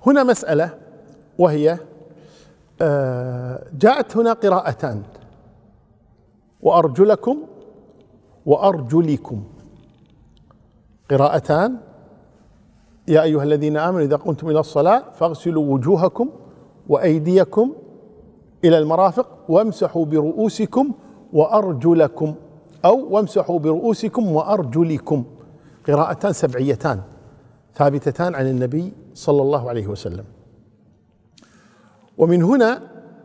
هنا مسألة، وهي جاءت هنا قراءتان: وأرجلكم وأرجلكم، قراءتان: يا أيها الذين آمنوا إذا قمتم إلى الصلاة فاغسلوا وجوهكم وأيديكم إلى المرافق وامسحوا برؤوسكم وأرجلكم، أو وامسحوا برؤوسكم وأرجلكم، قراءتان سبعيتان ثابتتان عن النبي صلى الله عليه وسلم. ومن هنا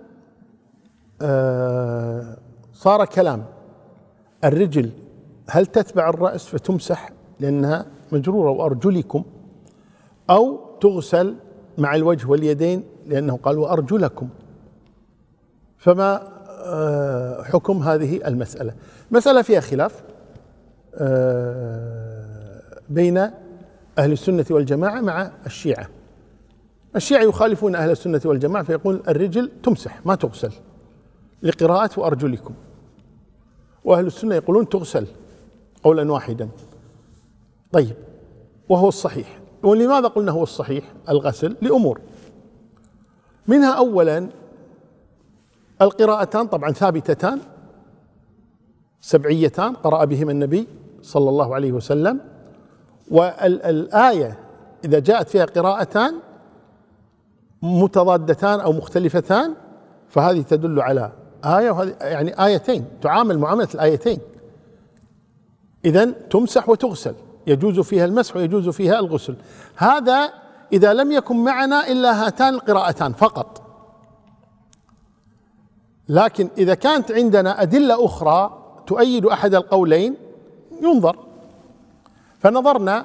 صار كلام: الرجل هل تتبع الرأس فتمسح لأنها مجرورة وأرجلكم، أو تغسل مع الوجه واليدين لأنه قال وأرجلكم؟ فما حكم هذه المسألة؟ مسألة فيها خلاف بين أهل السنة والجماعة مع الشيعة. الشيعة يخالفون أهل السنة والجماعة فيقول الرجل تمسح ما تغسل لقراءة وأرجلكم، وأهل السنة يقولون تغسل قولا واحدا. طيب، وهو الصحيح. ولماذا قلنا هو الصحيح الغسل؟ لأمور، منها أولا القراءتان طبعا ثابتتان سبعيتان قرأ بهما النبي صلى الله عليه وسلم، والآية إذا جاءت فيها قراءتان متضادتان أو مختلفتان فهذه تدل على آية، وهذه يعني آيتين تعامل معاملة الآيتين. إذن تمسح وتغسل، يجوز فيها المسح ويجوز فيها الغسل. هذا إذا لم يكن معنا إلا هاتان القراءتان فقط. لكن إذا كانت عندنا أدلة أخرى تؤيد أحد القولين ينظر. فنظرنا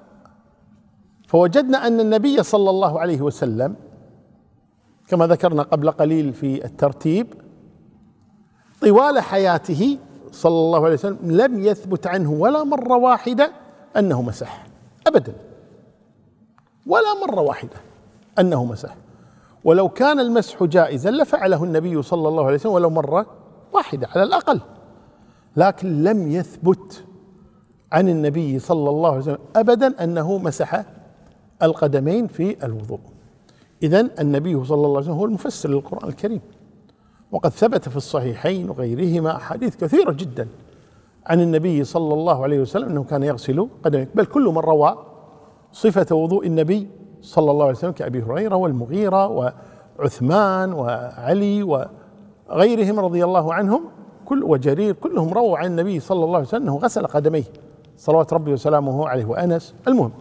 فوجدنا أن النبي صلى الله عليه وسلم كما ذكرنا قبل قليل في الترتيب طوال حياته صلى الله عليه وسلم لم يثبت عنه ولا مرة واحدة أنه مسح أبدا، ولا مرة واحدة أنه مسح. ولو كان المسح جائزا لفعله النبي صلى الله عليه وسلم ولو مرة واحدة على الأقل، لكن لم يثبت عن النبي صلى الله عليه وسلم أبدا أنه مسح القدمين في الوضوء. إذن النبي صلى الله عليه وسلم هو المفسر للقرآن الكريم، وقد ثبت في الصحيحين وغيرهما أحاديث كثيرة جدا عن النبي صلى الله عليه وسلم أنه كان يغسل قدميه، بل كل من روى صفة وضوء النبي صلى الله عليه وسلم كأبي هريرة والمغيرة وعثمان وعلي وغيرهم رضي الله عنهم وجرير، كلهم رووا عن النبي صلى الله عليه وسلم أنه غسل قدميه صلوات ربي وسلامه عليه، وأنس. المهم،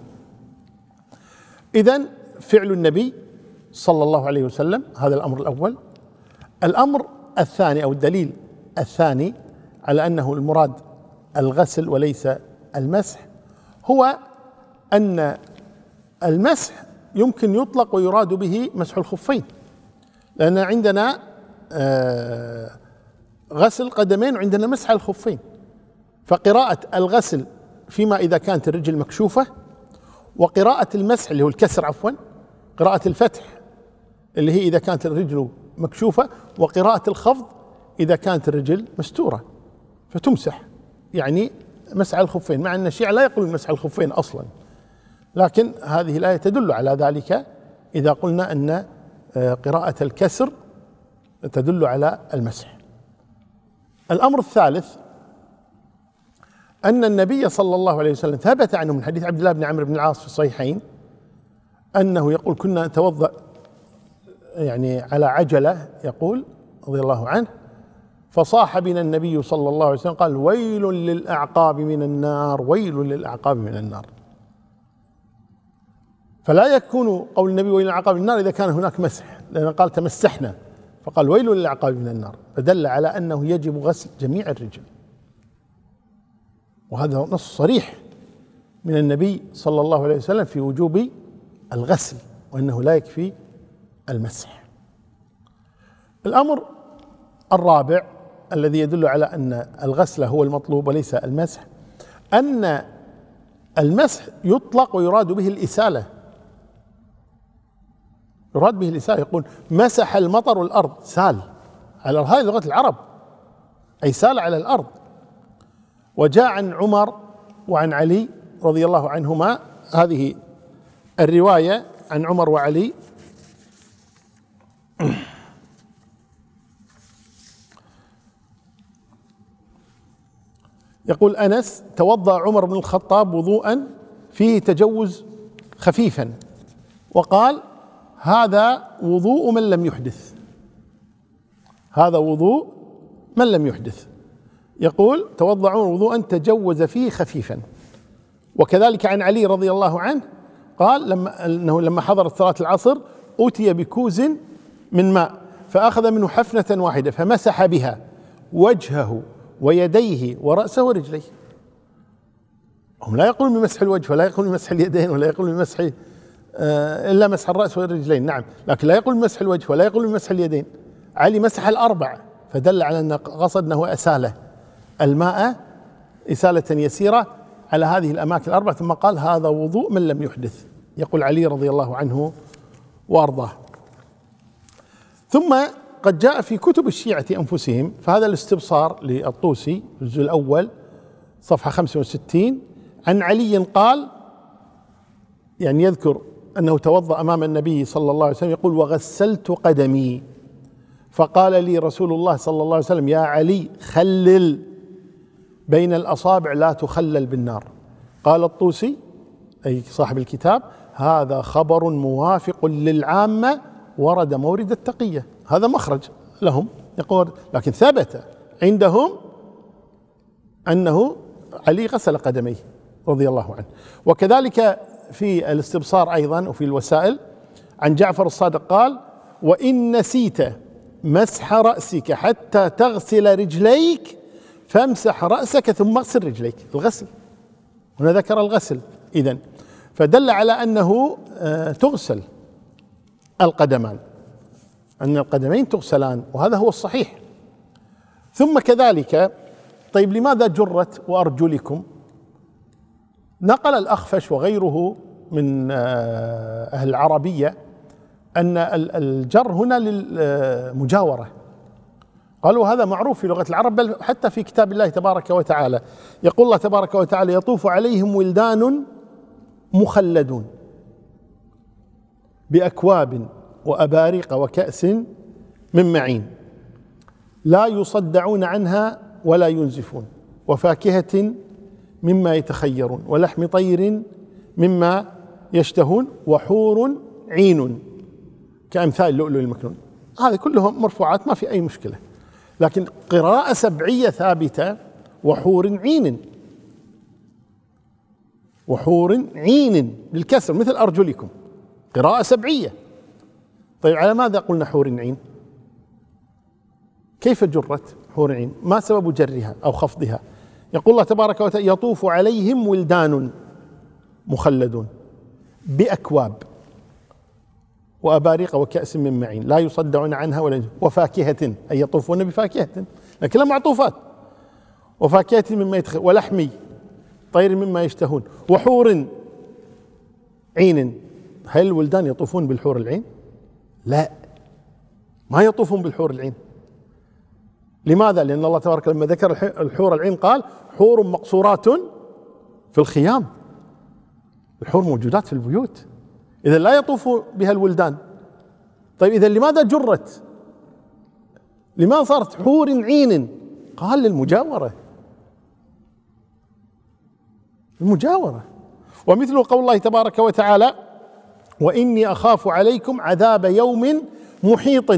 إذن فعل النبي صلى الله عليه وسلم هذا الأمر الأول. الأمر الثاني أو الدليل الثاني على أنه المراد الغسل وليس المسح هو أن المسح يمكن يطلق ويراد به مسح الخفين، لأن عندنا غسل القدمين وعندنا مسح الخفين. فقراءة الغسل فيما إذا كانت الرجل مكشوفة، وقراءة المسح اللي هو الكسر عفوا، قراءة الفتح اللي هي إذا كانت الرجل مكشوفة، وقراءة الخفض إذا كانت الرجل مستورة، فتمسح يعني مسح الخفين، مع أن الشيعة لا يقول مسح الخفين أصلا، لكن هذه الآية تدل على ذلك إذا قلنا أن قراءة الكسر تدل على المسح. الأمر الثالث أن النبي صلى الله عليه وسلم ثبت عنه من حديث عبد الله بن عمرو بن العاص في الصحيحين أنه يقول كنا نتوضأ يعني على عجلة، يقول رضي الله عنه، فصاح بنا النبي صلى الله عليه وسلم قال ويل للأعقاب من النار، ويل للأعقاب من النار. فلا يكون قول النبي ويل للأعقاب من النار إذا كان هناك مسح، لأنه قال تمسحنا فقال ويل للأعقاب من النار، فدل على أنه يجب غسل جميع الرجل، وهذا نص صريح من النبي صلى الله عليه وسلم في وجوب الغسل وأنه لا يكفي المسح. الأمر الرابع الذي يدل على أن الغسل هو المطلوب وليس المسح أن المسح يطلق ويراد به الإسالة، يراد به الإسالة، يقول مسح المطر الأرض، سال على هذه لغة العرب أي سال على الأرض. وجاء عن عمر وعن علي رضي الله عنهما هذه الرواية عن عمر وعلي يقول أنس: توضأ عمر بن الخطاب وضوءا فيه تجوز خفيفا، وقال: هذا وضوء من لم يحدث، هذا وضوء من لم يحدث. يقول: توضأ عمر وضوءا تجوز فيه خفيفا. وكذلك عن علي رضي الله عنه قال أنه لما حضرت صلاة العصر أتي بكوز من ماء فأخذ منه حفنة واحدة فمسح بها وجهه ويديه ورأسه ورجليه. هم لا يقولون بمسح الوجه ولا يقولون بمسح اليدين ولا يقولون بمسح إلا مسح الرأس والرجلين، نعم، لكن لا يقول بمسح الوجه ولا يقول بمسح اليدين. علي مسح الأربع، فدل على أن قصد أنه أسال الماء إسالة يسيرة على هذه الأماكن الأربع، ثم قال: هذا وضوء من لم يحدث. يقول علي رضي الله عنه وأرضاه. ثم قد جاء في كتب الشيعة أنفسهم، فهذا الاستبصار للطوسي الجزء الأول صفحة 65 عن علي قال، يعني يذكر أنه توضأ أمام النبي صلى الله عليه وسلم، يقول: وغسلت قدمي فقال لي رسول الله صلى الله عليه وسلم: يا علي خلل بين الأصابع لا تخلل بالنار. قال الطوسي أي صاحب الكتاب: هذا خبر موافق للعامة ورد مورد التقية. هذا مخرج لهم يقول، لكن ثبت عندهم أنه علي غسل قدميه رضي الله عنه. وكذلك في الاستبصار أيضا وفي الوسائل عن جعفر الصادق قال: وإن نسيت مسح رأسك حتى تغسل رجليك فامسح رأسك ثم اغسل رجليك. الغسل هنا ذكر الغسل، إذن فدل على أنه تغسل القدمان، أن القدمين تغسلان، وهذا هو الصحيح. ثم كذلك، طيب لماذا جرت وأرجلكم؟ نقل الأخفش وغيره من أهل العربية أن الجر هنا للمجاورة، قالوا هذا معروف في لغة العرب، بل حتى في كتاب الله تبارك وتعالى. يقول الله تبارك وتعالى: يطوف عليهم ولدان مخلدون بأكواب وأباريق وكأس من معين لا يصدعون عنها ولا ينزفون وفاكهة مما يتخيرون ولحم طير مما يشتهون وحور عين كأمثال اللؤلؤ المكنون. هذه كلهم مرفوعات ما في أي مشكلة، لكن قراءة سبعية ثابتة: وحور عين، وحور عين بالكسر مثل أرجلكم، قراءة سبعية. طيب على ماذا قلنا حور عين؟ كيف جرت حور عين؟ ما سبب جرها أو خفضها؟ يقول الله تبارك وتعالى: يطوف عليهم ولدان مخلدون بأكواب وأباريق وكأس من معين لا يصدعون عنها ولا وفاكهة، أي يطوفون بفاكهة لكن معطوفات، وفاكهة مما يتخيرون ولحم طير مما يشتهون وحور عين. هل الولدان يطوفون بالحور العين؟ لا، ما يطوفون بالحور العين. لماذا؟ لأن الله تبارك لما ذكر الحور العين قال: حور مقصورات في الخيام. الحور موجودات في البيوت، إذا لا يطوف بها الولدان. طيب إذا لماذا جرت؟ لماذا صارت حور عين؟ قال: للمجاورة، المجاورة. ومثل قول الله تبارك وتعالى: وإني أخاف عليكم عذاب يوم محيط.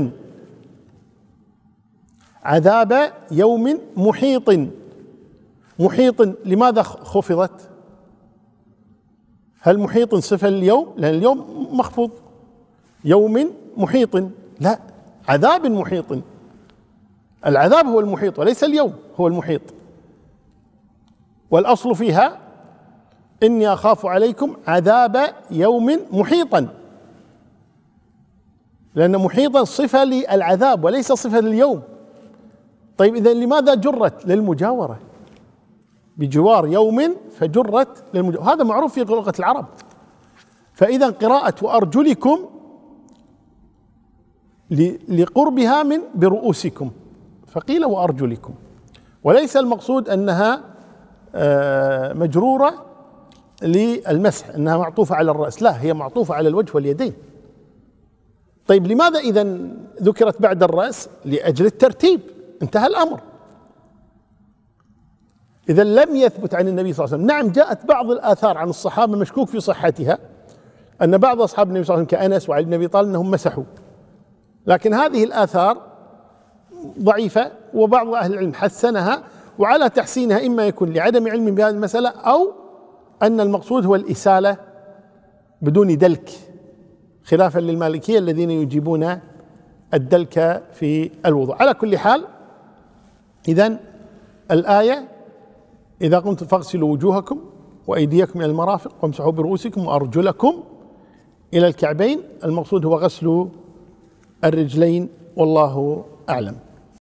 عذاب يوم محيط. محيط لماذا خفضت؟ هل محيط صفة لليوم؟ لأن اليوم مخفوض. يوم محيط، لا، عذاب محيط. العذاب هو المحيط وليس اليوم هو المحيط. والأصل فيها: إني أخاف عليكم عذاب يوم محيطا، لأن محيطا صفة للعذاب وليس صفة لليوم. طيب إذا لماذا جرت؟ للمجاورة، بجوار يوم فجرت للمجاورة، هذا معروف في لغة العرب. فإذا قراءة وأرجلكم لقربها من برؤوسكم، فقيل وأرجلكم، وليس المقصود أنها مجرورة للمسح، أنها معطوفة على الرأس، لا، هي معطوفة على الوجه واليدين. طيب لماذا إذا ذكرت بعد الرأس؟ لأجل الترتيب، انتهى الأمر. إذا لم يثبت عن النبي صلى الله عليه وسلم. نعم جاءت بعض الآثار عن الصحابة مشكوك في صحتها، أن بعض أصحاب النبي صلى الله عليه وسلم كأنس وعلي بن أبي طالب أنهم مسحوا، لكن هذه الآثار ضعيفة، وبعض أهل العلم حسنها، وعلى تحسينها إما يكون لعدم علم بهذه المسألة أو أن المقصود هو الإسالة بدون دلك، خلافا للمالكية الذين يجيبون الدلك في الوضوء. على كل حال، إذن الآية إذا قمتم فاغسلوا وجوهكم وأيديكم إلى المرافق وامسحوا برؤوسكم وأرجلكم إلى الكعبين، المقصود هو غسل الرجلين، والله أعلم.